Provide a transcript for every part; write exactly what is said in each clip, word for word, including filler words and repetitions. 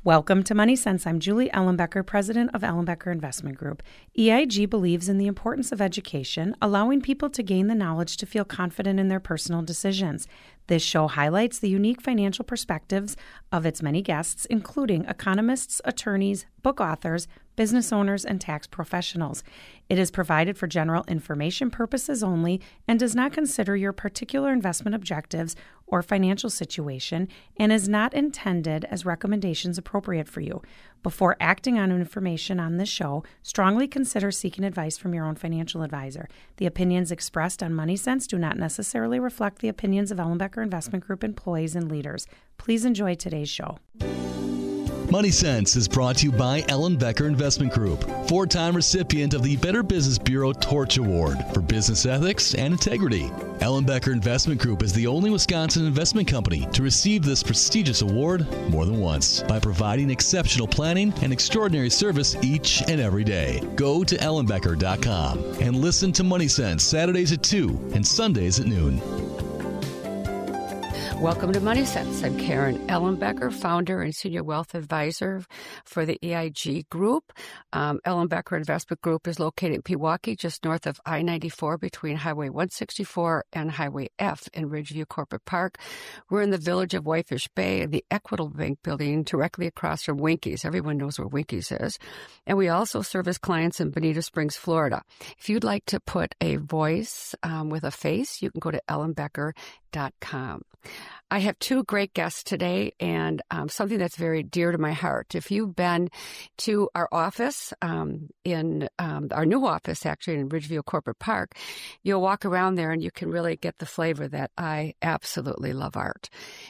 Welcome to Money Sense. I'm Julie Ellenbecker, president of Ellenbecker Investment Group. E I G believes in the importance of education, allowing people to gain the knowledge to feel confident in their personal decisions. This show highlights the unique financial perspectives of its many guests, including economists, attorneys, book authors, business owners, and tax professionals. It is provided for general information purposes only and does not consider your particular investment objectives or financial situation and is not intended as recommendations appropriate for you. Before acting on information on this show, strongly consider seeking advice from your own financial advisor. The opinions expressed on Money Sense do not necessarily reflect the opinions of Ellenbecker Investment Group employees and leaders. Please enjoy today's show. Money Sense is brought to you by Ellenbecker Investment Group, four-time recipient of the Better Business Bureau Torch Award for business ethics and integrity. Ellenbecker Investment Group is the only Wisconsin investment company to receive this prestigious award more than once by providing exceptional planning and extraordinary service each and every day. Go to ellenbecker dot com and listen to Money Sense Saturdays at two and Sundays at noon. Welcome to Money Sense. I'm Karen Ellenbecker, founder and senior wealth advisor for the E I G Group. Um, Ellenbecker Investment Group is located in Pewaukee, just north of I ninety-four between Highway one sixty-four and Highway F in Ridgeview Corporate Park. We're in the village of Whitefish Bay in the Equitable Bank building directly across from Winkies. Everyone knows where Winkies is. And we also service clients in Bonita Springs, Florida. If you'd like to put a voice um, with a face, you can go to ellenbecker dot com. I have two great guests today and um, something that's very dear to my heart. If you've been to our office, um, in um, our new office, actually in Ridgeview Corporate Park, you'll walk around there and you can really get the flavor that I absolutely love art.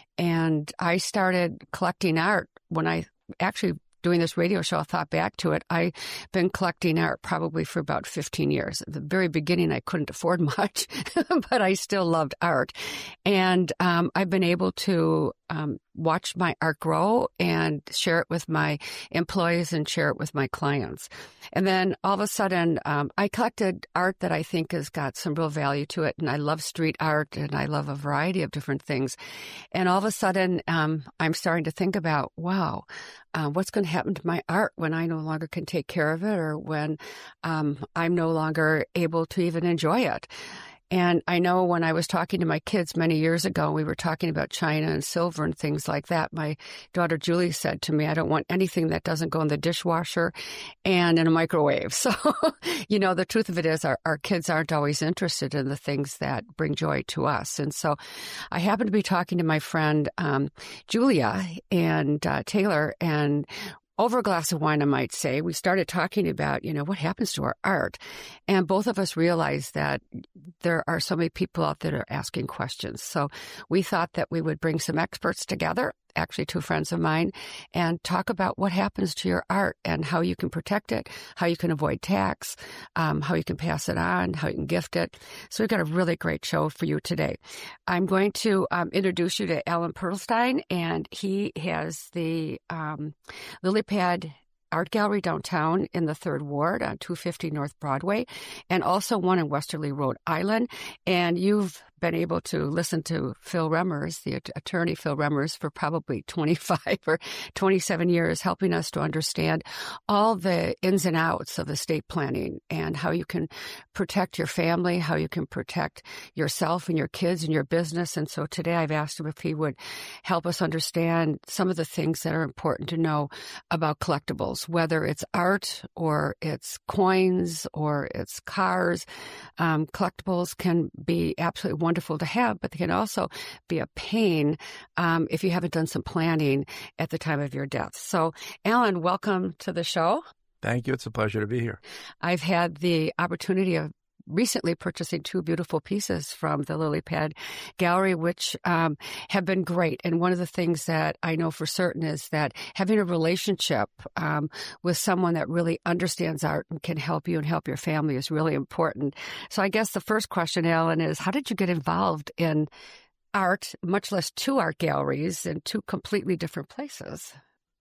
And I started collecting art when I actually doing this radio show, I thought back to it. I've been collecting art probably for about fifteen years. At the very beginning, I couldn't afford much, but I still loved art. And um, I've been able to um, watch my art grow and share it with my employees and share it with my clients. And then all of a sudden, um, I collected art that I think has got some real value to it. And I love street art and I love a variety of different things. And all of a sudden, um, I'm starting to think about, wow, Uh, what's going to happen to my art when I no longer can take care of it or when um, I'm no longer able to even enjoy it. And I know when I was talking to my kids many years ago, we were talking about china and silver and things like that. My daughter Julie said to me, I don't want anything that doesn't go in the dishwasher and in a microwave. So, you know, the truth of it is our, our kids aren't always interested in the things that bring joy to us. And so I happened to be talking to my friend um, Julia and uh, Taylor, and over a glass of wine, I might say, we started talking about, you know, what happens to our art. And both of us realized that there are so many people out there that are asking questions. So we thought that we would bring some experts together, actually two friends of mine, and talk about what happens to your art and how you can protect it, how you can avoid tax, um, how you can pass it on, how you can gift it. So we've got a really great show for you today. I'm going to um, introduce you to Alan Perlstein, and he has the um, Lily Pad Art Gallery downtown in the third ward on two fifty North Broadway, and also one in Westerly, Rhode Island. And you've been able to listen to Phil Remmers, the attorney Phil Remmers, for probably twenty-five or twenty-seven years, helping us to understand all the ins and outs of estate planning and how you can protect your family, how you can protect yourself and your kids and your business. And so today I've asked him if he would help us understand some of the things that are important to know about collectibles, whether it's art or it's coins or it's cars. Um, collectibles can be absolutely wonderful. wonderful to have, but they can also be a pain um, if you haven't done some planning at the time of your death. So, Alan, welcome to the show. Thank you. It's a pleasure to be here. I've had the opportunity of recently purchasing two beautiful pieces from the Lily Pad Gallery, which um, have been great. And one of the things that I know for certain is that having a relationship um, with someone that really understands art and can help you and help your family is really important. So I guess the first question, Alan, is how did you get involved in art, much less two art galleries in two completely different places?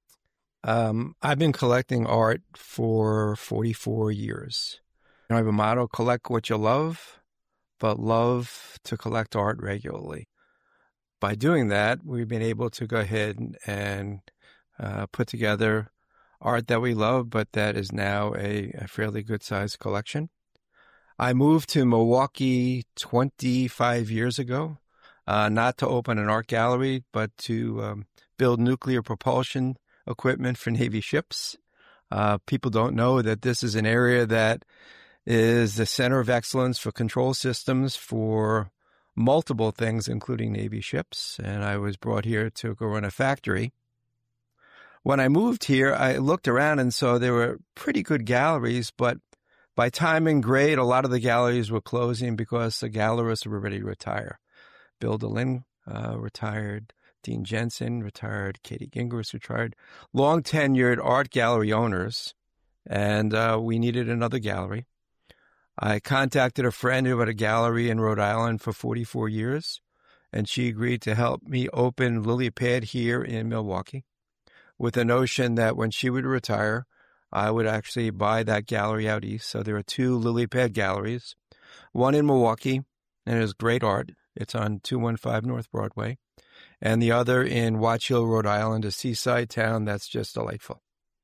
Um, I've been collecting art for forty-four years. I have a motto, collect what you love, but love to collect art regularly. By doing that, we've been able to go ahead and, and uh, put together art that we love, but that is now a, a fairly good-sized collection. I moved to Milwaukee twenty-five years ago, uh, not to open an art gallery, but to um, build nuclear propulsion equipment for Navy ships. Uh, people don't know that this is an area that is the center of excellence for control systems for multiple things, including Navy ships. And I was brought here to go run a factory. When I moved here, I looked around and saw there were pretty good galleries, but by time and grade, a lot of the galleries were closing because the gallerists were ready to retire. Bill DeLynn uh, retired. Dean Jensen retired. Katie Gingras retired. Long-tenured art gallery owners, and uh, we needed another gallery. I contacted a friend who had a gallery in Rhode Island for forty-four years, and she agreed to help me open Lily Pad here in Milwaukee with the notion that when she would retire, I would actually buy that gallery out east. So there are two Lily Pad galleries, one in Milwaukee, and it is great art. It's on two fifteen North Broadway, and the other in Watch Hill, Rhode Island, a seaside town that's just delightful.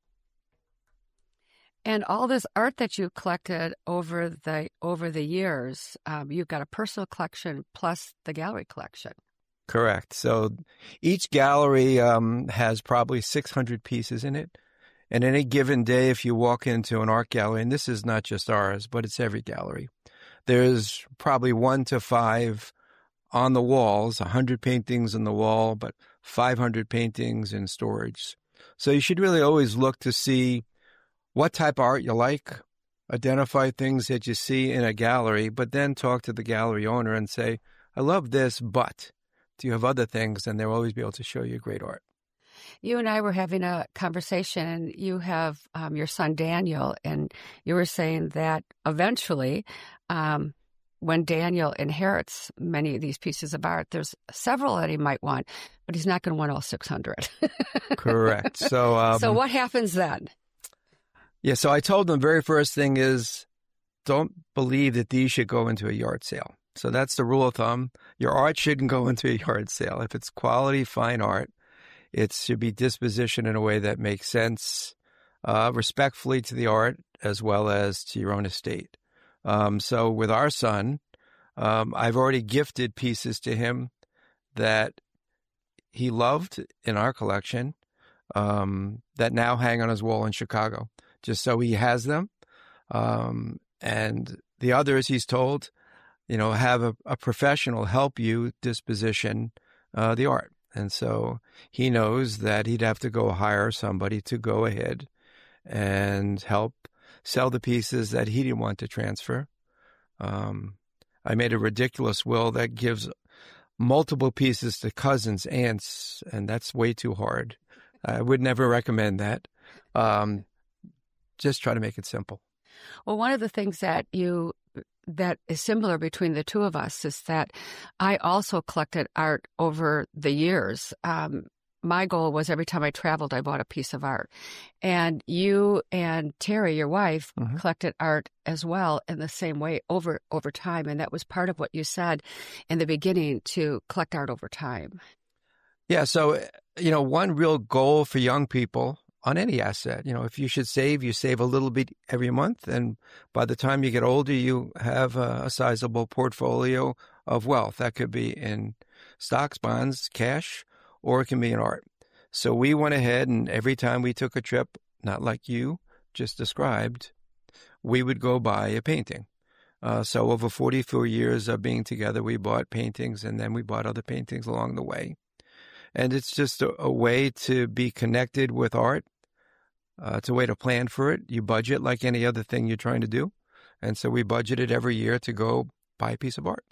And all this art that you collected over the over the years, um, you've got a personal collection plus the gallery collection. Correct. So each gallery um, has probably six hundred pieces in it. And any given day, if you walk into an art gallery, and this is not just ours, but it's every gallery, there's probably one to five on the walls, one hundred paintings on the wall, but five hundred paintings in storage. So you should really always look to see what type of art you like, identify things that you see in a gallery, but then talk to the gallery owner and say, I love this, but do you have other things? And they'll always be able to show you great art. You and I were having a conversation, and you have um, your son Daniel, and you were saying that eventually um, when Daniel inherits many of these pieces of art, there's several that he might want, but he's not going to want all six hundred. Correct. So, um, so what happens then? Yeah, so I told them the very first thing is don't believe that these should go into a yard sale. So that's the rule of thumb. Your art shouldn't go into a yard sale. If it's quality, fine art, it should be dispositioned in a way that makes sense, uh, respectfully to the art as well as to your own estate. Um, so with our son, um, I've already gifted pieces to him that he loved in our collection um, that now hang on his wall in Chicago, just so he has them. Um, and the others, he's told, you know, have a, a professional help you disposition uh, the art. And so he knows that he'd have to go hire somebody to go ahead and help sell the pieces that he didn't want to transfer. Um, I made a ridiculous will that gives multiple pieces to cousins, aunts, and that's way too hard. I would never recommend that. Um, just try to make it simple. Well, one of the things that you that is similar between the two of us is that I also collected art over the years. Um, my goal was every time I traveled, I bought a piece of art. And you and Terry, your wife, mm-hmm. collected art as well in the same way over, over time. And that was part of what you said in the beginning, to collect art over time. Yeah. So, you know, one real goal for young people on any asset, you know, if you should save, you save a little bit every month. And by the time you get older, you have a, a sizable portfolio of wealth. That could be in stocks, bonds, cash, or it can be in art. So we went ahead, and every time we took a trip, not like you just described, we would go buy a painting. Uh, so over forty-four years of being together, we bought paintings, and then we bought other paintings along the way. And it's just a, a way to be connected with art. Uh, it's a way to plan for it. You budget like any other thing you're trying to do. And so we budgeted every year to go buy a piece of art.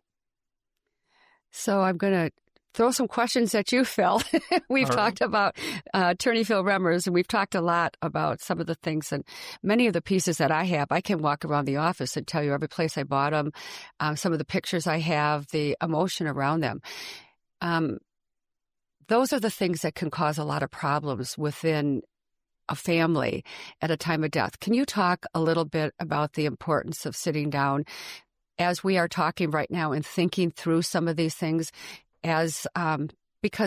So I'm going to throw some questions at you, Phil. We've All talked right. about uh, attorney Phil Remmers, and we've talked a lot about some of the things. And many of the pieces that I have, I can walk around the office and tell you every place I bought them, um, some of the pictures I have, the emotion around them. Um, those are the things that can cause a lot of problems within a family at a time of death. Can you talk a little bit about the importance of sitting down as we are talking right now and thinking through some of these things, as um, because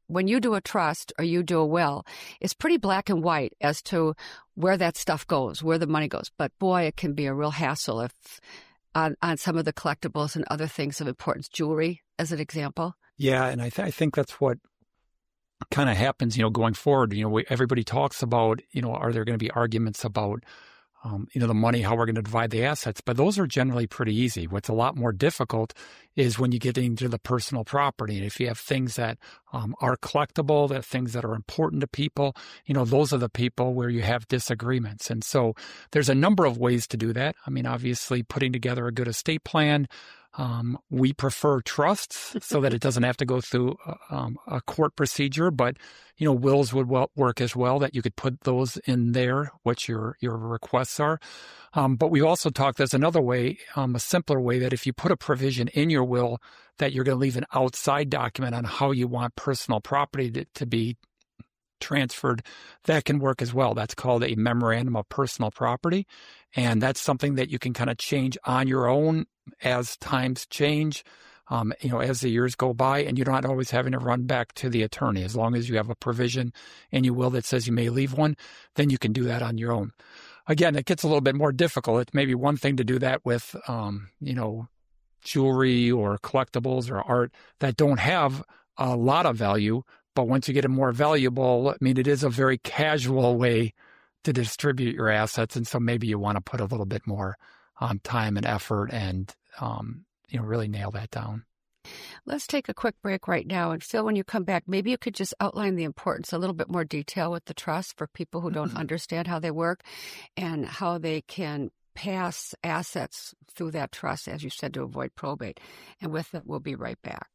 when you do a trust or you do a will, it's pretty black and white as to where that stuff goes, where the money goes. But boy, it can be a real hassle if on, on some of the collectibles and other things of importance, jewelry as an example. Yeah, and I, th- I think that's what kind of happens, you know, going forward. You know, we, everybody talks about, you know, are there going to be arguments about, um, you know, the money, how we're going to divide the assets? But those are generally pretty easy. What's a lot more difficult is when you get into the personal property. And if you have things that um, are collectible, that things that are important to people, you know, those are the people where you have disagreements. And so there's a number of ways to do that. I mean, obviously, putting together a good estate plan. Um, we prefer trusts so that it doesn't have to go through um, a court procedure, but, you know, wills would well work as well, that you could put those in there, what your, your requests are. Um, but we also talked, there's another way, um, a simpler way, that if you put a provision in your will that you're going to leave an outside document on how you want personal property to, to be transferred, that can work as well. That's called a memorandum of personal property. And that's something that you can kind of change on your own as times change, um, you know, as the years go by, and you're not always having to run back to the attorney. As long as you have a provision in your will that says you may leave one, then you can do that on your own. Again, it gets a little bit more difficult. It's maybe one thing to do that with, um, you know, jewelry or collectibles or art that don't have a lot of value. But once you get it more valuable, I mean, it is a very casual way to distribute your assets. And so maybe you want to put a little bit more um, time and effort and, um, you know, really nail that down. Let's take a quick break right now. And Phil, when you come back, maybe you could just outline the importance, a little bit more detail with the trust for people who don't understand how they work and how they can pass assets through that trust, as you said, to avoid probate. And with it, we'll be right back.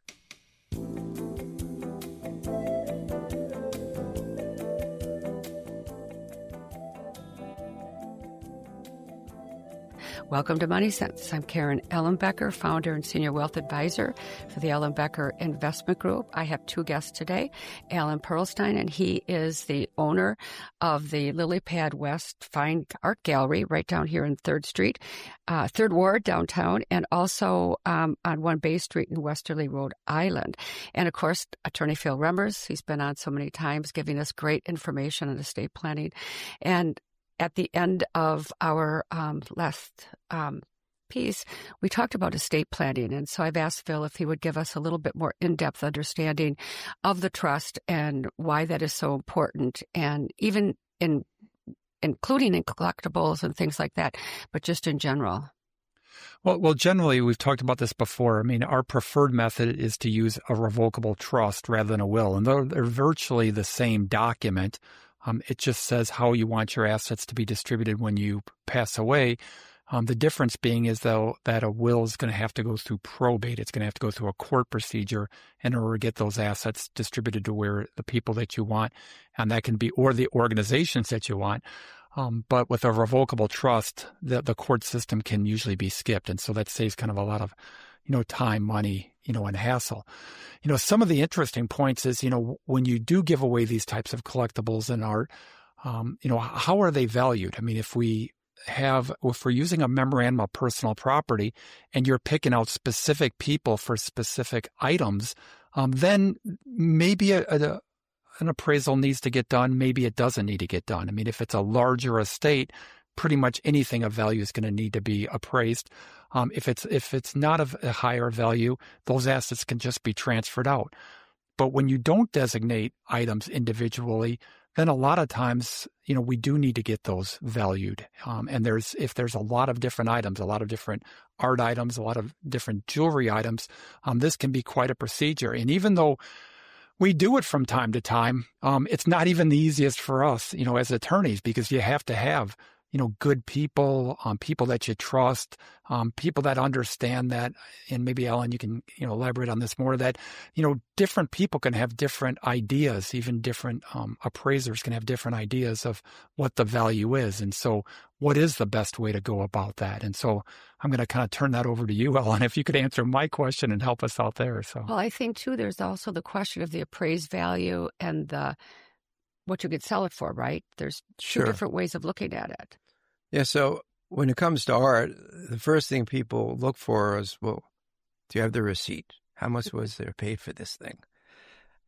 Welcome to Money Sense. I'm Karen Ellenbecker, founder and senior wealth advisor for the Ellenbecker Investment Group. I have two guests today, Alan Perlstein, and he is the owner of the Lily Pad West Fine Art Gallery right down here in third Street, uh, third Ward downtown, and also um, on One Bay Street in Westerly, Rhode Island. And of course, attorney Phil Remmers. He's been on so many times giving us great information on estate planning. And at the end of our um, last um, piece, we talked about estate planning. And so I've asked Phil if he would give us a little bit more in-depth understanding of the trust and why that is so important, and even in including in collectibles and things like that, but just in general. Well, well, generally, we've talked about this before. I mean, our preferred method is to use a revocable trust rather than a will. And they're, they're virtually the same document. Um, it just says how you want your assets to be distributed when you pass away. Um, the difference being is, though, that a will is going to have to go through probate. It's going to have to go through a court procedure in order to get those assets distributed to where the people that you want, and that can be, or the organizations that you want. Um, but with a revocable trust, the, the court system can usually be skipped. And so that saves kind of a lot of, you know, time, money, you know, and hassle. You know, some of the interesting points is, you know, when you do give away these types of collectibles and art, um, you know, how are they valued? I mean, if we have, if we're using a memorandum of personal property and you're picking out specific people for specific items, um, then maybe a, a, an appraisal needs to get done. Maybe it doesn't need to get done. I mean, if it's a larger estate, pretty much anything of value is going to need to be appraised. Um, if it's if it's not of a higher value, those assets can just be transferred out. But when you don't designate items individually, then a lot of times, you know, we do need to get those valued. Um, and there's if there's a lot of different items, a lot of different art items, a lot of different jewelry items, um, this can be quite a procedure. And even though we do it from time to time, um, it's not even the easiest for us, you know, as attorneys, because you have to have, you know, good people, um, people that you trust, um, people that understand that. And maybe, Ellen, you can, you know, elaborate on this more, that, you know, different people can have different ideas, even different um, appraisers can have different ideas of what the value is. And so what is the best way to go about that? And so I'm going to kind of turn that over to you, Ellen, if you could answer my question and help us out there. So, well, I think, too, there's also the question of the appraised value and the what you could sell it for, right? There's two Sure. different ways of looking at it. Yeah, so when it comes to art, the first thing people look for is, well, do you have the receipt? How much was there paid for this thing?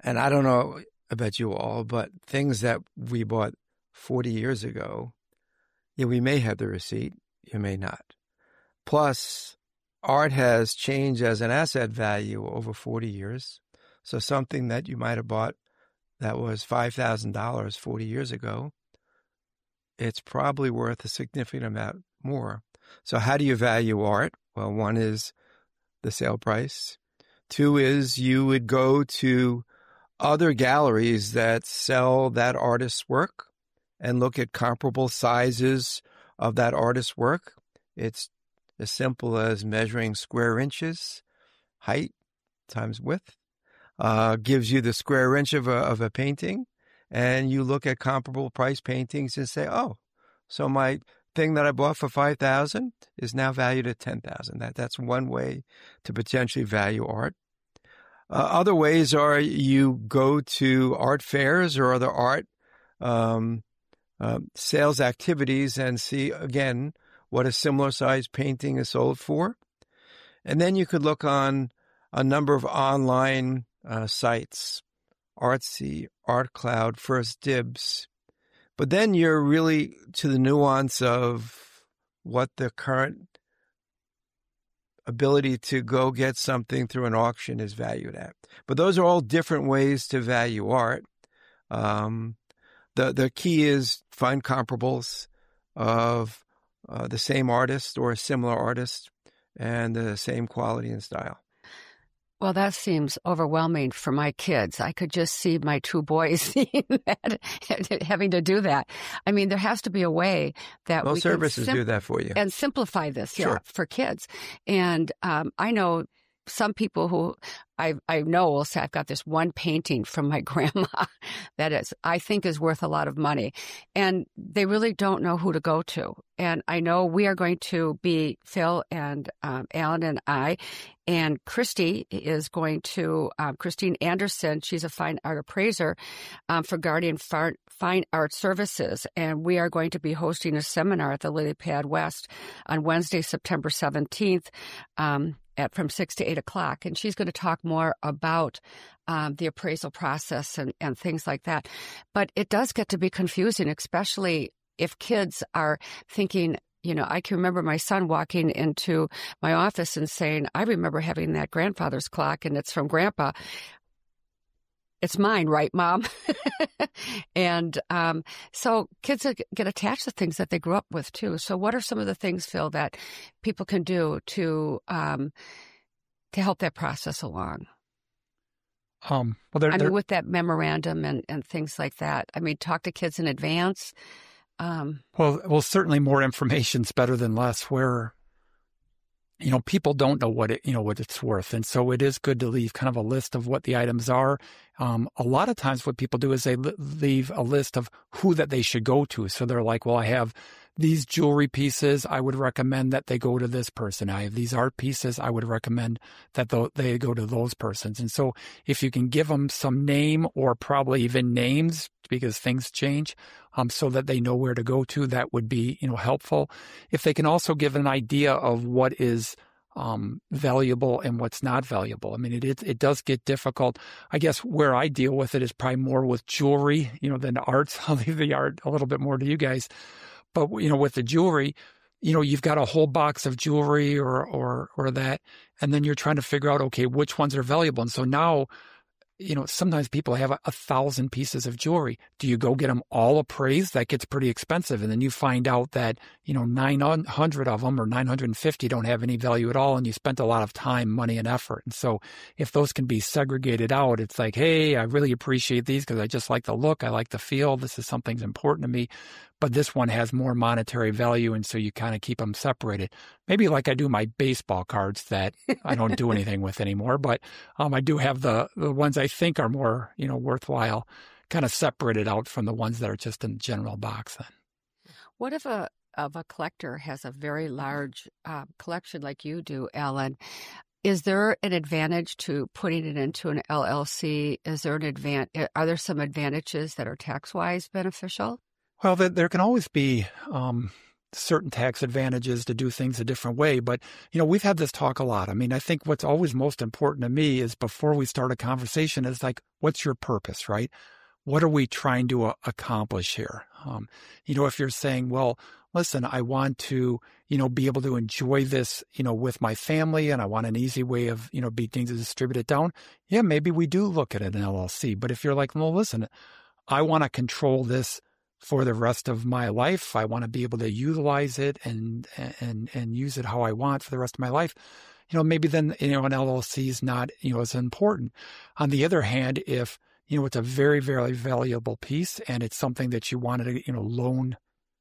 And I don't know about you all, but things that we bought forty years ago, yeah, we may have the receipt, you may not. Plus, art has changed as an asset value over forty years. So something that you might have bought that was five thousand dollars forty years ago, it's probably worth a significant amount more. So how do you value art? Well, one is the sale price. Two is you would go to other galleries that sell that artist's work and look at comparable sizes of that artist's work. It's as simple as measuring square inches, height times width, uh, gives you the square inch of a, of a painting, and you look at comparable price paintings and say, oh, so my thing that I bought for five thousand dollars is now valued at ten thousand dollars. That, that's one way to potentially value art. Uh, other ways are you go to art fairs or other art um, uh, sales activities and see, again, what a similar size painting is sold for. And then you could look on a number of online uh, sites, Artsy, ArtCloud, First Dibs. But then you're really to the nuance of what the current ability to go get something through an auction is valued at. But those are all different ways to value art. Um, the, the key is find comparables of uh, the same artist or a similar artist and the same quality and style. Well, that seems overwhelming for my kids. I could just see my two boys seeing that, having to do that. I mean, there has to be a way that well, we services can sim- do that for you and simplify this, sure. yeah, for kids. And um, I know some people who I I know will say, I've got this one painting from my grandma that is, I think is worth a lot of money. And they really don't know who to go to. And I know we are going to be, Phil and um, Alan and I, and Christy is going to, um, Christine Anderson, she's a fine art appraiser um, for Guardian Far- Fine Art Services. And we are going to be hosting a seminar at the Lily Pad West on Wednesday, September seventeenth, um, at from six to eight o'clock. And she's going to talk more about um, the appraisal process and, and things like that. But it does get to be confusing, especially if kids are thinking, you know, I can remember my son walking into my office and saying, I remember having that grandfather's clock and it's from Grandpa. It's mine, right, Mom? and um, so kids get attached to things that they grew up with, too. So what are some of the things, Phil, that people can do to um, to help that process along? Um, well, they're, I they're, mean, with that memorandum and, and things like that. I mean, talk to kids in advance. Um, well, well, certainly more information's better than less. Where, you know, people don't know what it, you know, what it's worth, and so it is good to leave kind of a list of what the items are. Um, a lot of times, what people do is they li- leave a list of who that they should go to. So they're like, well, I have these jewelry pieces. I would recommend that they go to this person. I have these art pieces. I would recommend that th- they go to those persons. And so, if you can give them some name or probably even names, because things change, um, so that they know where to go to, that would be, you know, helpful. If they can also give an idea of what is um, valuable and what's not valuable. I mean, it, it it does get difficult. I guess where I deal with it is probably more with jewelry, you know, than arts. I'll leave the art a little bit more to you guys. But, you know, with the jewelry, you know, you've got a whole box of jewelry or or or that, and then you're trying to figure out, okay, which ones are valuable. And so now, you know, sometimes people have a, a thousand pieces of jewelry. Do you go get them all appraised? That gets pretty expensive. And then you find out that, you know, nine hundred of them or nine hundred fifty don't have any value at all. And you spent a lot of time, money, and effort. And so if those can be segregated out, it's like, hey, I really appreciate these because I just like the look. I like the feel. This is something that's important to me. But this one has more monetary value, and so you kind of keep them separated. Maybe like I do my baseball cards that I don't do anything with anymore, but um, I do have the, the ones I think are more, you know, worthwhile, kind of separated out from the ones that are just in the general box then. What if a of a collector has a very large uh, collection like you do, Alan? Is there an advantage to putting it into an L L C? Is there an advan- Are there some advantages that are tax-wise beneficial? Well, there can always be um, certain tax advantages to do things a different way. But, you know, we've had this talk a lot. I mean, I think what's always most important to me is before we start a conversation is like, what's your purpose, right? What are we trying to uh, accomplish here? Um, you know, if you're saying, well, listen, I want to, you know, be able to enjoy this, you know, with my family, and I want an easy way of, you know, being to distribute it down. Yeah, maybe we do look at an L L C. But if you're like, well, listen, I want to control this for the rest of my life. I want to be able to utilize it and and and use it how I want for the rest of my life. You know, maybe then, you know, an L L C is not, you know, as important. On the other hand, if, you know, it's a very, very valuable piece and it's something that you wanted to, you know, loan,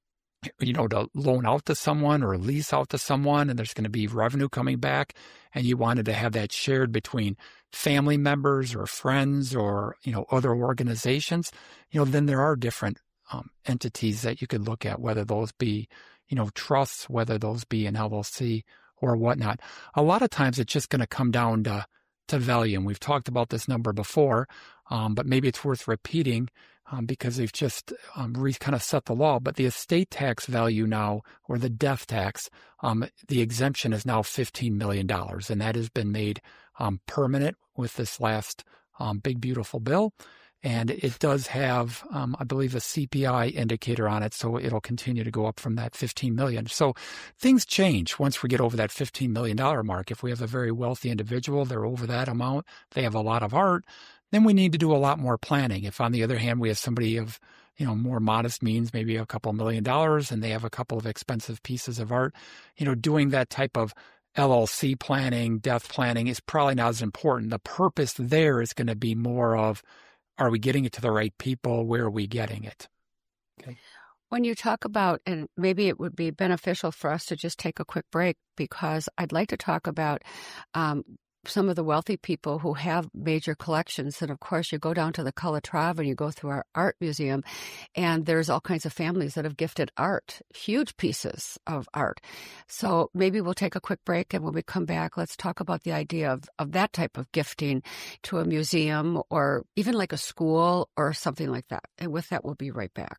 you know, to loan out to someone or lease out to someone, and there's going to be revenue coming back, and you wanted to have that shared between family members or friends or, you know, other organizations, you know, then there are different um, entities that you could look at, whether those be, you know, trusts, whether those be an L L C or whatnot. A lot of times it's just going to come down to, to value. And we've talked about this number before, um, but maybe it's worth repeating. Um, because they've just um, re- kind of set the law. But the estate tax value now, or the death tax, um, the exemption is now fifteen million dollars. And that has been made um, permanent with this last um, big, beautiful bill. And it does have, um, I believe, a C P I indicator on it. So it'll continue to go up from that fifteen million dollars. So things change once we get over that fifteen million dollars mark. If we have a very wealthy individual, they're over that amount, they have a lot of art, then we need to do a lot more planning. If, on the other hand, we have somebody of, you know, more modest means, maybe a couple million dollars, and they have a couple of expensive pieces of art, you know, doing that type of L L C planning, death planning is probably not as important. The purpose there is going to be more of, are we getting it to the right people? Where are we getting it? Okay. When you talk about, and maybe it would be beneficial for us to just take a quick break, because I'd like to talk about um, some of the wealthy people who have major collections. And of course, you go down to the Calatrava and you go through our art museum, and there's all kinds of families that have gifted art, huge pieces of art. So maybe we'll take a quick break, and when we come back, let's talk about the idea of, of that type of gifting to a museum or even like a school or something like that. And with that, we'll be right back.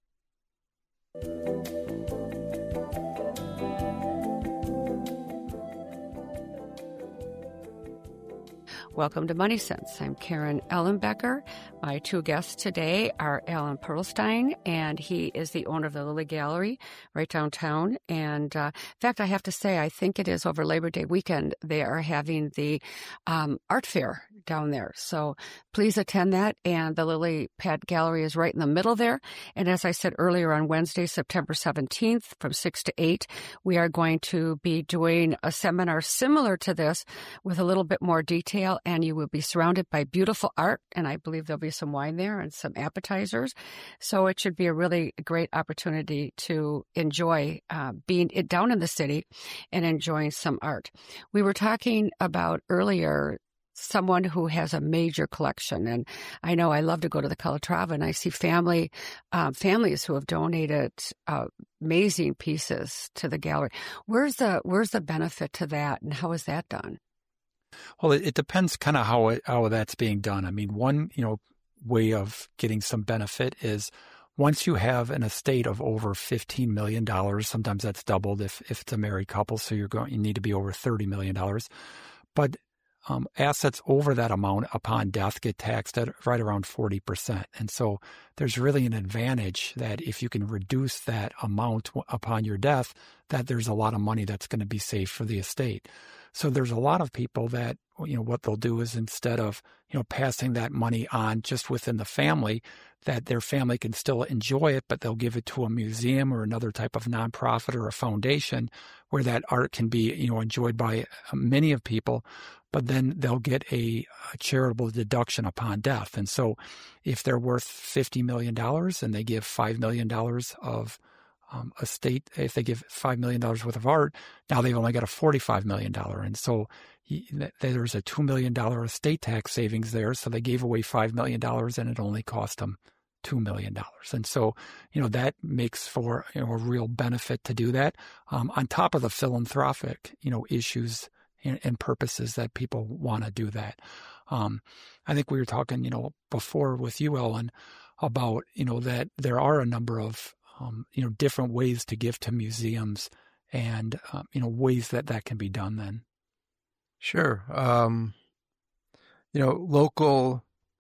Welcome to Money Sense. I'm Karen Ellenbecker. My two guests today are Alan Perlstein, and he is the owner of the Lilly Gallery right downtown. And uh, in fact, I have to say, I think it is over Labor Day weekend, they are having the um, art fair down there. So please attend that. And the Lilly Pad Gallery is right in the middle there. And as I said earlier, on Wednesday, September seventeenth, from six to eight, we are going to be doing a seminar similar to this with a little bit more detail. And you will be surrounded by beautiful art, and I believe there'll be some wine there and some appetizers. So it should be a really great opportunity to enjoy uh, being down in the city and enjoying some art. We were talking about earlier someone who has a major collection, and I know I love to go to the Calatrava, and I see family um, families who have donated uh, amazing pieces to the gallery. Where's the where's the benefit to that, and how is that done? Well, it, it depends kind of how it, how that's being done. I mean, one, you know, way of getting some benefit is once you have an estate of over fifteen million dollars, sometimes that's doubled if, if it's a married couple. So you're going, you need to be over thirty million dollars. But um, assets over that amount upon death get taxed at right around forty percent. And so there's really an advantage that if you can reduce that amount upon your death, that there's a lot of money that's going to be saved for the estate. So there's a lot of people that, you know, what they'll do is instead of, you know, passing that money on just within the family, that their family can still enjoy it, but they'll give it to a museum or another type of nonprofit or a foundation where that art can be, you know, enjoyed by many of people, but then they'll get a, a charitable deduction upon death. And so if they're worth fifty million dollars and they give five million dollars of Um, a state, if they give five million dollars worth of art, now they've only got a forty-five million dollars. And so he, there's a two million dollars estate tax savings there. So they gave away five million dollars and it only cost them two million dollars. And so, you know, that makes for, you know, a real benefit to do that um, on top of the philanthropic, you know, issues and, and purposes that people want to do that. Um, I think we were talking, you know, before with you, Ellen, about, you know, that there are a number of um, you know, different ways to give to museums and, uh, you know, ways that that can be done then. Sure. Um, you know, local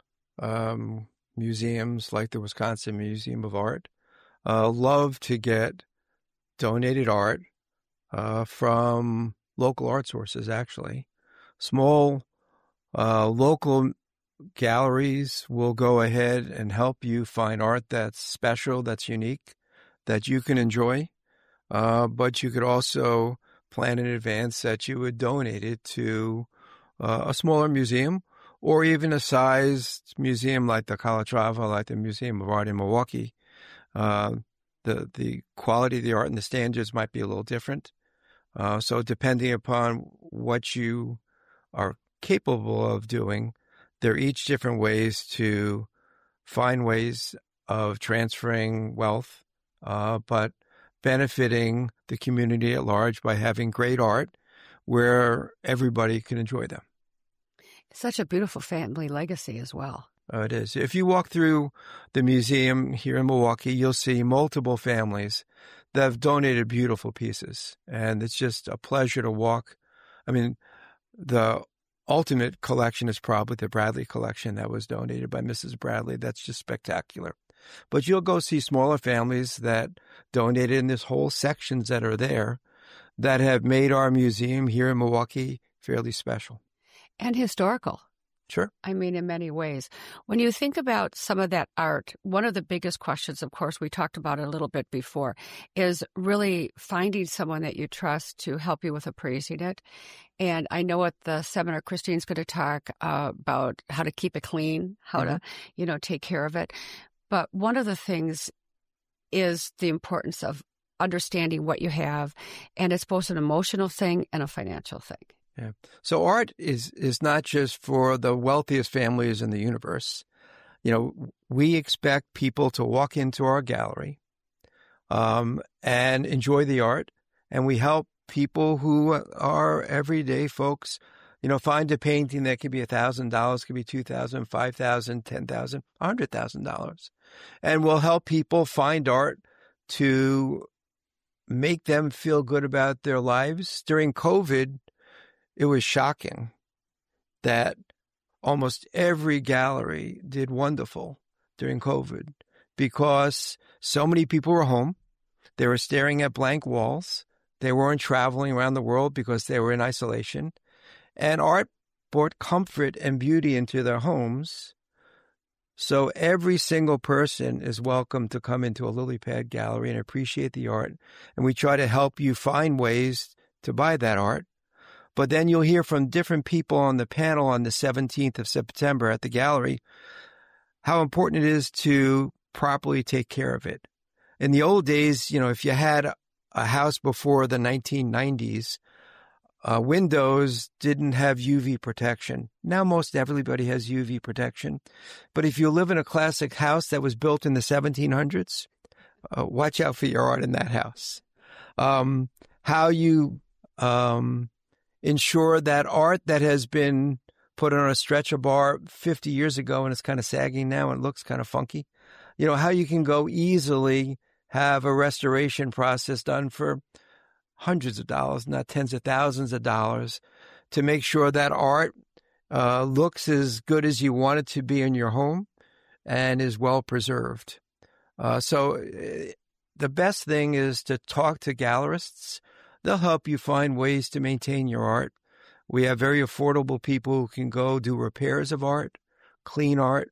um, museums like the Wisconsin Museum of Art uh, love to get donated art uh, from local art sources, actually. Small uh, local galleries will go ahead and help you find art that's special, that's unique, that you can enjoy. Uh, but you could also plan in advance that you would donate it to uh, a smaller museum or even a sized museum like the Calatrava, like the Museum of Art in Milwaukee. Uh, the, the quality of the art and the standards might be a little different. Uh, so depending upon what you are capable of doing, there are each different ways to find ways of transferring wealth, uh, but benefiting the community at large by having great art where everybody can enjoy them. It's such a beautiful family legacy as well. Uh, it is. If you walk through the museum here in Milwaukee, you'll see multiple families that have donated beautiful pieces. And it's just a pleasure to walk. I mean, the ultimate collection is probably the Bradley collection that was donated by Missus Bradley. That's just spectacular. But you'll go see smaller families that donated in this whole sections that are there that have made our museum here in Milwaukee fairly special. And historical. Sure. I mean, in many ways. When you think about some of that art, one of the biggest questions, of course, we talked about it a little bit before, is really finding someone that you trust to help you with appraising it. And I know at the seminar, Christine's going to talk uh, about how to keep it clean, how mm-hmm. to, you know, take care of it. But one of the things is the importance of understanding what you have, and it's both an emotional thing and a financial thing. Yeah. So art is is not just for the wealthiest families in the universe. You know, we expect people to walk into our gallery um, and enjoy the art, and we help people who are everyday folks, you know, find a painting that could be a thousand dollars, could be two thousand, five thousand, ten thousand, a hundred thousand dollars, and we'll help people find art to make them feel good about their lives. During COVID, it was shocking that almost every gallery did wonderful during COVID because so many people were home. They were staring at blank walls. They weren't traveling around the world because they were in isolation. And art brought comfort and beauty into their homes. So every single person is welcome to come into a lily pad gallery and appreciate the art. And we try to help you find ways to buy that art. But then you'll hear from different people on the panel on the seventeenth of September at the gallery how important it is to properly take care of it. In the old days, you know, if you had a house before the nineteen nineties, uh, windows didn't have U V protection. Now most everybody has U V protection. But if you live in a classic house that was built in the seventeen hundreds, uh, watch out for your art in that house. Um, how you um, ensure that art that has been put on a stretcher bar fifty years ago and it's kind of sagging now and looks kind of funky, you know, how you can go easily have a restoration process done for hundreds of dollars, not tens of thousands of dollars, to make sure that art uh, looks as good as you want it to be in your home and is well preserved. Uh, so uh, the best thing is to talk to gallerists. They'll help you find ways to maintain your art. We have very affordable people who can go do repairs of art, clean art.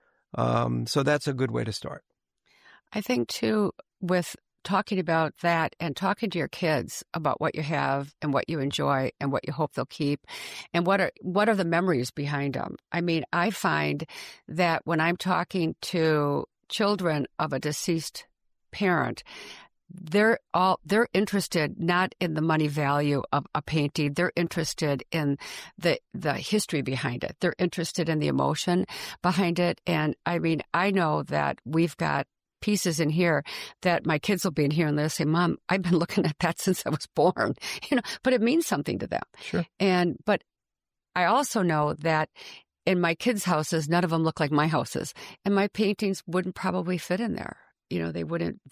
Um, so that's a good way to start. I think, too, with talking about that and talking to your kids about what you have and what you enjoy and what you hope they'll keep and what are what are the memories behind them. I mean, I find that when I'm talking to children of a deceased parent, they're all they're interested not in the money value of a painting. They're interested in the the history behind it. They're interested in the emotion behind it. And I mean, I know that we've got pieces in here that my kids will be in here and they'll say, Mom, I've been looking at that since I was born, you know, but it means something to them. Sure. And, but I also know that in my kids' houses, none of them look like my houses, and my paintings wouldn't probably fit in there. You know, they wouldn't, they,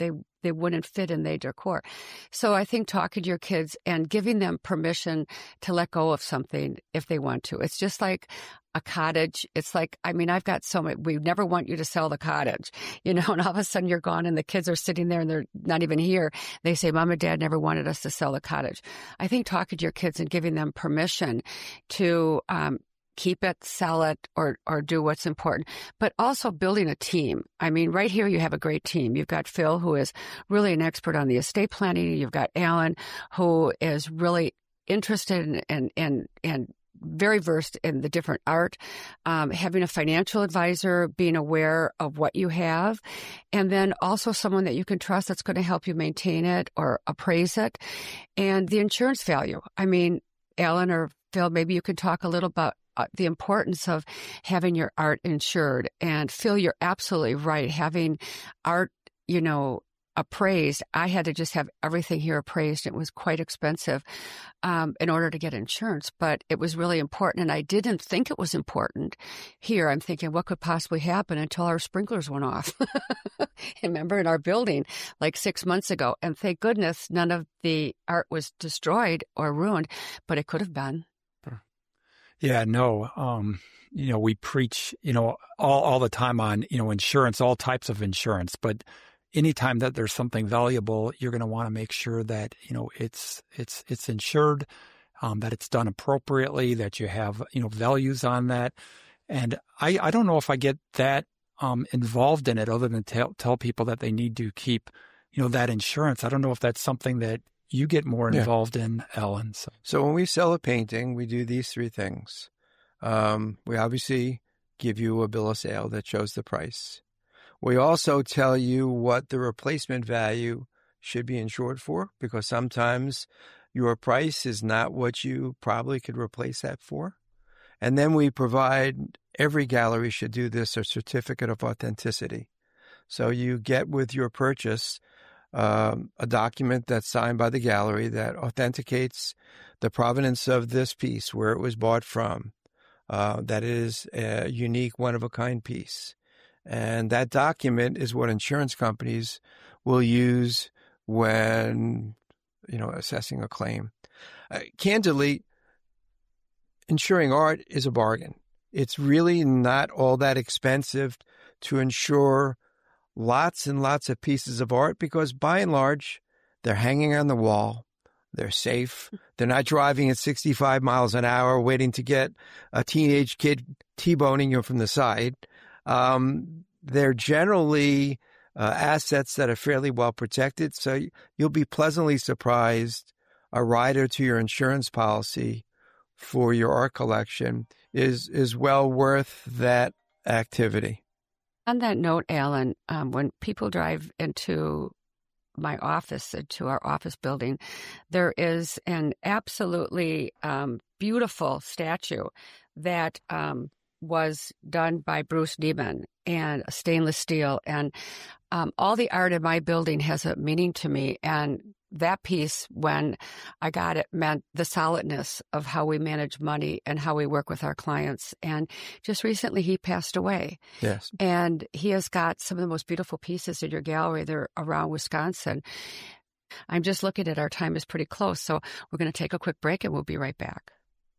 they wouldn't fit in their decor. So I think talking to your kids and giving them permission to let go of something if they want to. It's just like a cottage. It's like, I mean, I've got so many, we never want you to sell the cottage, you know, and all of a sudden you're gone and the kids are sitting there and they're not even here. They say, Mom and Dad never wanted us to sell the cottage. I think talking to your kids and giving them permission to, um, keep it, sell it, or or do what's important, but also building a team. I mean, right here you have a great team. You've got Phil, who is really an expert on the estate planning. You've got Alan, who is really interested in and and and very versed in the different art, um, having a financial advisor, being aware of what you have, and then also someone that you can trust that's going to help you maintain it or appraise it, and the insurance value. I mean, Alan or Phil, maybe you could talk a little about Uh, the importance of having your art insured. And Phil, you're absolutely right. Having art, you know, appraised, I had to just have everything here appraised. It was quite expensive um, in order to get insurance, but it was really important. And I didn't think it was important. Here, I'm thinking, what could possibly happen until our sprinklers went off? Remember, in our building, like six months ago. And thank goodness none of the art was destroyed or ruined, but it could have been. Yeah, no, um, you know, we preach, you know, all, all the time on, you know, insurance, all types of insurance, but anytime that there's something valuable, you're going to want to make sure that, you know, it's, it's, it's insured, um, that it's done appropriately, that you have, you know, values on that. And I, I don't know if I get that, um, involved in it other than tell, tell people that they need to keep, you know, that insurance. I don't know if that's something that you get more involved yeah. in, Ellen. So. so when we sell a painting, we do these three things. Um, we obviously give you a bill of sale that shows the price. We also tell you what the replacement value should be insured for, because sometimes your price is not what you probably could replace that for. And then we provide, every gallery should do this, a certificate of authenticity. So you get with your purchase Um, a document that's signed by the gallery that authenticates the provenance of this piece, where it was bought from, uh, that it is a unique, one-of-a-kind piece. And that document is what insurance companies will use when, you know, assessing a claim. Uh, candidly, insuring art is a bargain. It's really not all that expensive to insure lots and lots of pieces of art, because by and large, they're hanging on the wall. They're safe. They're not driving at sixty-five miles an hour waiting to get a teenage kid T-boning you from the side. Um, they're generally uh, assets that are fairly well protected. So you'll be pleasantly surprised. A rider to your insurance policy for your art collection is, is well worth that activity. On that note, Alan, um, when people drive into my office, into our office building, there is an absolutely um, beautiful statue that um, was done by Bruce Neiman, and stainless steel. And um, all the art in my building has a meaning to me. And that piece, when I got it, meant the solidness of how we manage money and how we work with our clients. And just recently he passed away. Yes. And he has got some of the most beautiful pieces in your gallery. They're around Wisconsin. I'm just looking at our time is pretty close. So we're going to take a quick break and we'll be right back.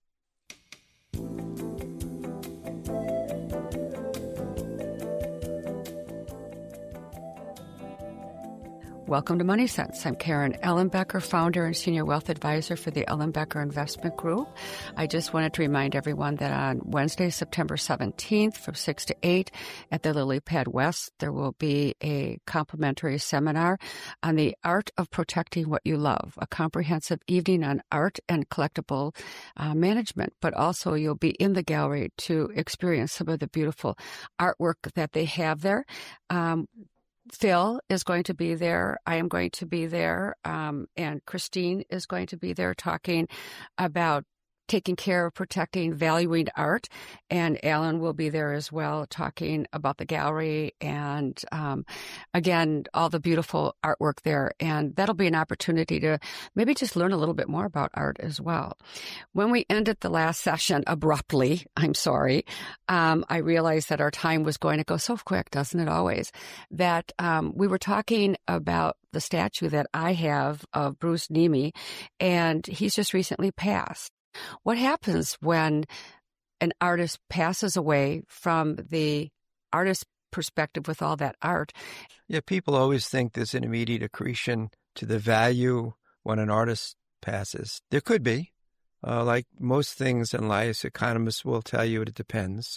Welcome to Money Sense. I'm Karen Ellenbecker, founder and senior wealth advisor for the Ellenbecker Investment Group. I just wanted to remind everyone that on Wednesday, September seventeenth from six to eight at the Lily Pad West, there will be a complimentary seminar on the art of protecting what you love, a comprehensive evening on art and collectible uh, management. But also you'll be in the gallery to experience some of the beautiful artwork that they have there. Um, Phil is going to be there. I am going to be there. Um, and Christine is going to be there talking about taking care of protecting, valuing art. And Alan will be there as well, talking about the gallery and, um, again, all the beautiful artwork there. And that'll be an opportunity to maybe just learn a little bit more about art as well. When we ended the last session abruptly, I'm sorry, um, I realized that our time was going to go so quick, doesn't it always? That um, we were talking about the statue that I have of Bruce Niemi, and he's just recently passed. What happens when an artist passes away from the artist's perspective with all that art? Yeah, people always think there's an immediate accretion to the value when an artist passes. There could be. Uh, like most things in life, economists will tell you it depends.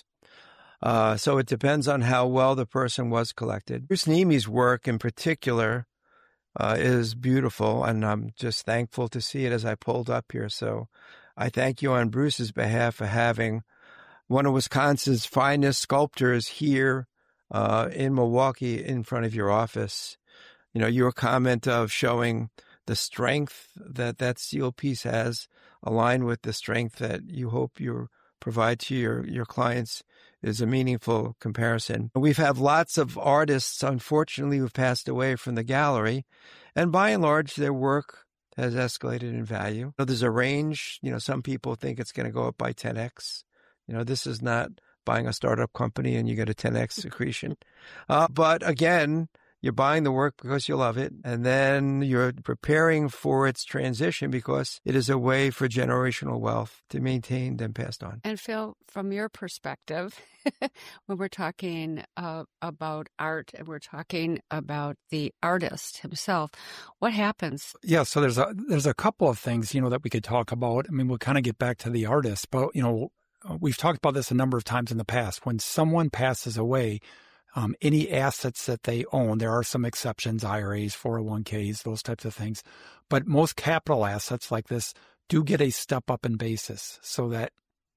Uh, so it depends on how well the person was collected. Bruce Niemi's work in particular uh, is beautiful, and I'm just thankful to see it as I pulled up here. So I thank you on Bruce's behalf for having one of Wisconsin's finest sculptors here uh, in Milwaukee in front of your office. You know, your comment of showing the strength that that steel piece has aligned with the strength that you hope you provide to your, your clients is a meaningful comparison. We've had lots of artists, unfortunately, who've passed away from the gallery, and by and large, their work has escalated in value. So there's a range. You know, some people think it's going to go up by ten x. You know, this is not buying a startup company and you get a ten x accretion. Uh, but again, you're buying the work because you love it, and then you're preparing for its transition because it is a way for generational wealth to be maintained and passed on. And Phil, from your perspective, when we're talking uh, about art and we're talking about the artist himself, what happens? Yeah, so there's a there's a couple of things, you know, that we could talk about. I mean, we'll kind of get back to the artist, but, you know, we've talked about this a number of times in the past. When someone passes away, Um, any assets that they own, there are some exceptions, I R As, four oh one k's, those types of things. But most capital assets like this do get a step up in basis so that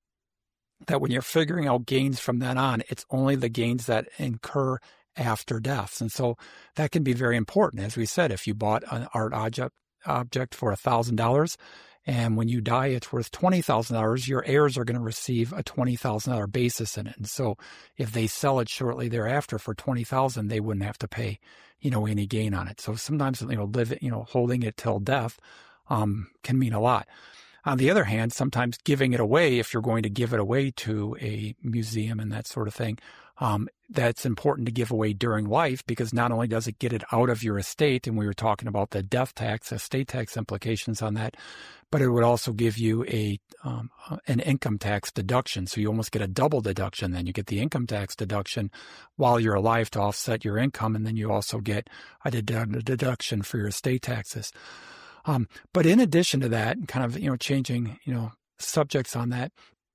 that when you're figuring out gains from then on, it's only the gains that incur after deaths. And so that can be very important. As we said, if you bought an art object, object for one thousand dollars, and when you die, it's worth twenty thousand dollars, your heirs are going to receive a twenty thousand dollars basis in it. And so if they sell it shortly thereafter for twenty thousand dollars, they wouldn't have to pay, you know, any gain on it. So sometimes, you know, live it, you know, holding it till death um, can mean a lot. On the other hand, sometimes giving it away, if you're going to give it away to a museum and that sort of thing, um, that's important to give away during life, because not only does it get it out of your estate, and we were talking about the death tax, estate tax implications on that, but it would also give you a um, an income tax deduction. So you almost get a double deduction. Then you get the income tax deduction while you're alive to offset your income, and then you also get a dedu- deduction for your estate taxes. Um, but in addition to that, kind of, you know, changing, you know, subjects on that,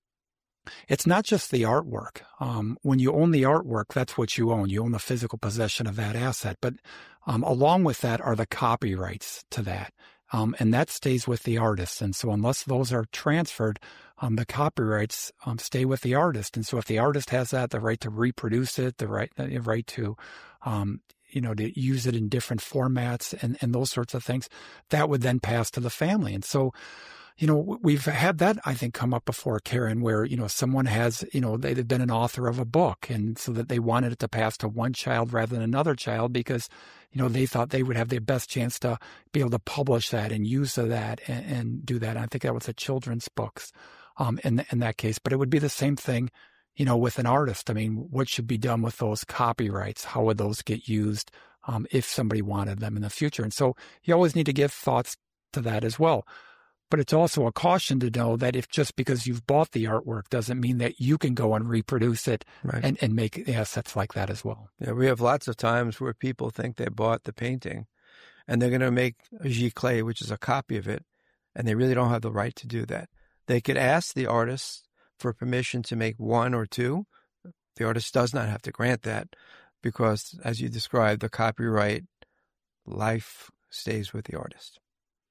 it's not just the artwork. Um, when you own the artwork, that's what you own. You own the physical possession of that asset. But um, along with that are the copyrights to that. Um, and that stays with the artist. And so unless those are transferred, um, the copyrights um, stay with the artist. And so if the artist has that, the right to reproduce it, the right, the right to, um, you know, to use it in different formats and, and those sorts of things, that would then pass to the family. And so, you know, we've had that, I think, come up before, Karen, where, you know, someone has, you know, they've been an author of a book, and so that they wanted it to pass to one child rather than another child because, you know, they thought they would have the best chance to be able to publish that and use that and, and do that. And I think that was the children's books um, in, in that case. But it would be the same thing, you know, with an artist. I mean, what should be done with those copyrights? How would those get used um, if somebody wanted them in the future? And so you always need to give thoughts to that as well. But it's also a caution to know that if just because you've bought the artwork doesn't mean that you can go and reproduce it right. and, and make assets like that as well. Yeah, we have lots of times where people think they bought the painting and they're going to make a giclée, which is a copy of it, and they really don't have the right to do that. They could ask the artist for permission to make one or two. The artist does not have to grant that because, as you described, the copyright life stays with the artist.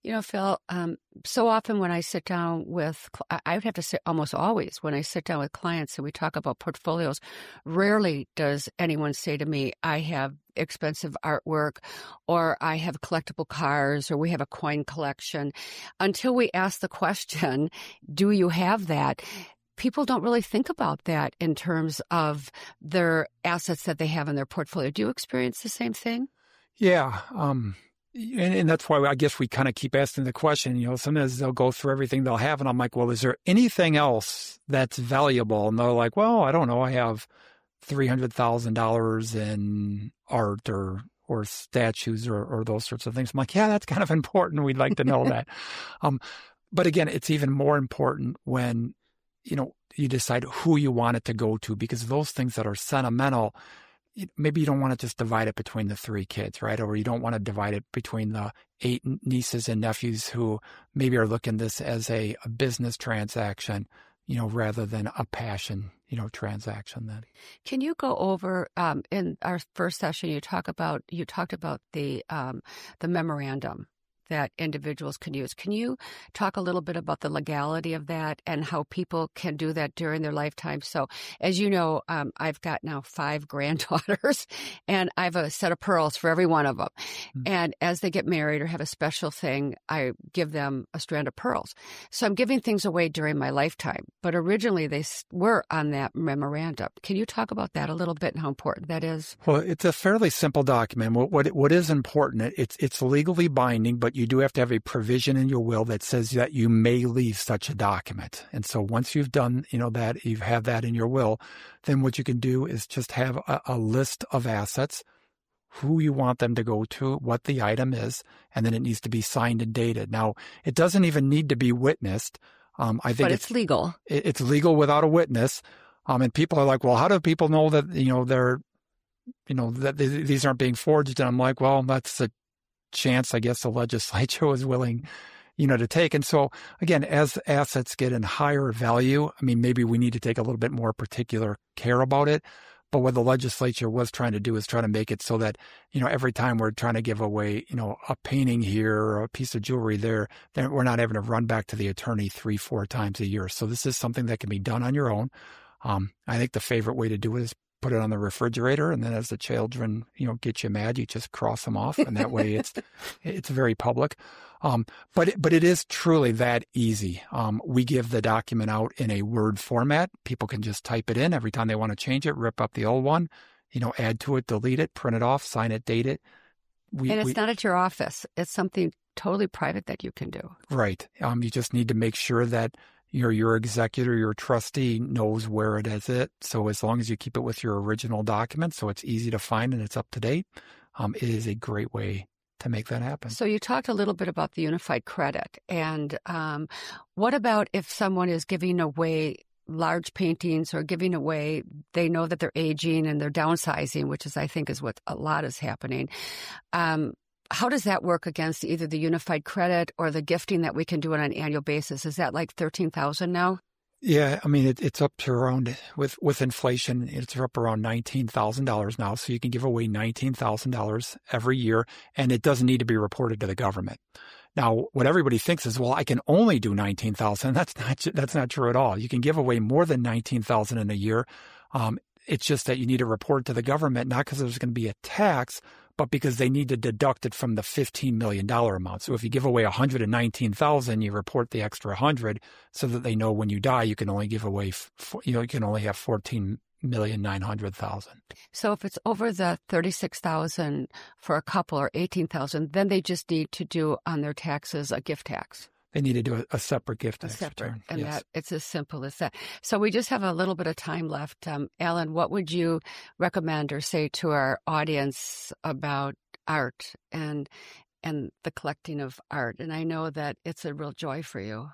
You know, Phil, um, so often when I sit down with, I would have to say almost always when I sit down with clients and we talk about portfolios, rarely does anyone say to me, I have expensive artwork or I have collectible cars or we have a coin collection. Until we ask the question, do you have that? People don't really think about that in terms of their assets that they have in their portfolio. Do you experience the same thing? Yeah. Um, and, and that's why I guess we kind of keep asking the question, you know, sometimes they'll go through everything they'll have. And I'm like, well, is there anything else that's valuable? And they're like, well, I don't know. I have three hundred thousand dollars in art or or statues or, or those sorts of things. I'm like, yeah, that's kind of important. We'd like to know that. Um, but again, it's even more important when, you know, you decide who you want it to go to, because those things that are sentimental, maybe you don't want to just divide it between the three kids, right? Or you don't want to divide it between the eight nieces and nephews who maybe are looking at this as a, a business transaction, you know, rather than a passion, you know, transaction then. Can you go over, um, in our first session, you talk about, you talked about the, um, the memorandum that individuals can use. Can you talk a little bit about the legality of that and how people can do that during their lifetime? So as you know, um, I've got now five granddaughters and I have a set of pearls for every one of them. Mm-hmm. And as they get married or have a special thing, I give them a strand of pearls. So I'm giving things away during my lifetime, but originally they were on that memorandum. Can you talk about that a little bit and how important that is? Well, it's a fairly simple document. What, what, what is important, it's, it's legally binding, but you do have to have a provision in your will that says that you may leave such a document. And so once you've done, you know, that, you have that in your will, then what you can do is just have a, a list of assets, who you want them to go to, what the item is, and then it needs to be signed and dated. Now, it doesn't even need to be witnessed. Um, I think but it's, it's legal. It, it's legal without a witness. Um, and people are like, well, how do people know that, you know, they're, you know, that they, these aren't being forged? And I'm like, well, that's a chance, I guess, the legislature was willing, you know, to take. And so, again, as assets get in higher value, I mean, maybe we need to take a little bit more particular care about it. But what the legislature was trying to do is try to make it so that, you know, every time we're trying to give away, you know, a painting here or a piece of jewelry there, then we're not having to run back to the attorney three, four times a year. So this is something that can be done on your own. Um, I think the favorite way to do it is put it on the refrigerator, and then as the children, you know, get you mad, you just cross them off, and that way it's it's very public. Um, but it, but it is truly that easy. Um, we give the document out in a Word format. People can just type it in every time they want to change it, rip up the old one, you know, add to it, delete it, print it off, sign it, date it. We, and it's we, not at your office. It's something totally private that you can do. Right. Um, you just need to make sure that your your executor, your trustee knows where it is. It so as long as you keep it with your original document, so it's easy to find and it's up to date, um, it is a great way to make that happen. So you talked a little bit about the unified credit, and um, what about if someone is giving away large paintings or giving away, they know that they're aging and they're downsizing, which is, I think, is what a lot is happening. Um, How does that work against either the unified credit or the gifting that we can do on an annual basis? Is that like thirteen thousand now? Yeah, I mean, it, it's up to around, with, with inflation, it's up around nineteen thousand dollars now. So you can give away nineteen thousand dollars every year, and it doesn't need to be reported to the government. Now, what everybody thinks is, well, I can only do nineteen thousand dollars. That's not, that's not true at all. You can give away more than nineteen thousand dollars in a year. Um, it's just that you need to report to the government, not because there's going to be a tax, but because they need to deduct it from the fifteen million dollars amount. So if you give away one hundred nineteen thousand dollars, you report the extra one hundred so that they know when you die, you can only give away, you know, you can only have fourteen million nine hundred thousand. So if it's over the thirty-six thousand for a couple or eighteen thousand, then they just need to do on their taxes a gift tax. They need to do a, a separate gift a tax separate, return. and yes. that it's as simple as that. So we just have a little bit of time left. Um, Alan, what would you recommend or say to our audience about art and and the collecting of art? And I know that it's a real joy for you.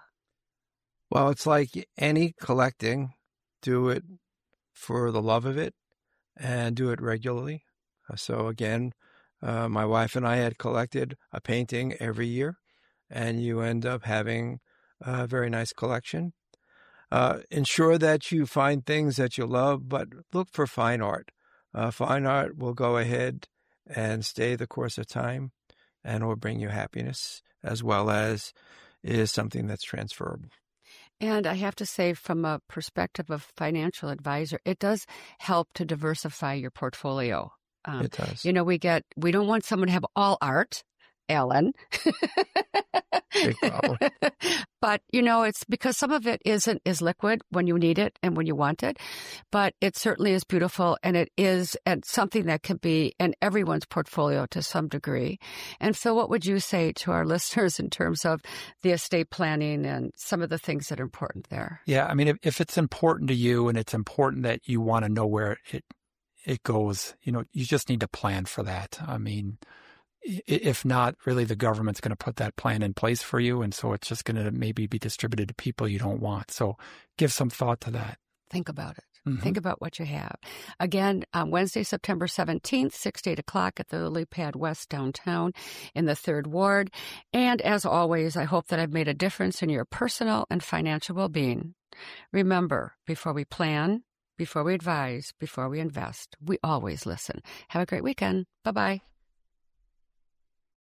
Well, it's like any collecting. Do it for the love of it and do it regularly. So again, uh, my wife and I had collected a painting every year, and you end up having a very nice collection. Uh, ensure that you find things that you love, but look for fine art. Uh, fine art will go ahead and stay the course of time. and will bring you happiness, as well as is something that's transferable. And I have to say, from a perspective of financial advisor, it does help to diversify your portfolio. Um, It does. You know, we get, we don't want someone to have all art, Alan. Big problem. But, you know, it's because some of it isn't is liquid when you need it and when you want it. But it certainly is beautiful, and it is and something that can be in everyone's portfolio to some degree. And Phil, what would you say to our listeners in terms of the estate planning and some of the things that are important there? Yeah, I mean, if, if it's important to you and it's important that you want to know where it it goes, you know, you just need to plan for that. I mean, if not, really the government's going to put that plan in place for you. And so it's just going to maybe be distributed to people you don't want. So give some thought to that. Think about it. Mm-hmm. Think about what you have. Again, on Wednesday, September seventeenth, six to eight o'clock at the Lily Pad West downtown in the third Ward. And as always, I hope that I've made a difference in your personal and financial well-being. Remember, before we plan, before we advise, before we invest, we always listen. Have a great weekend. Bye-bye.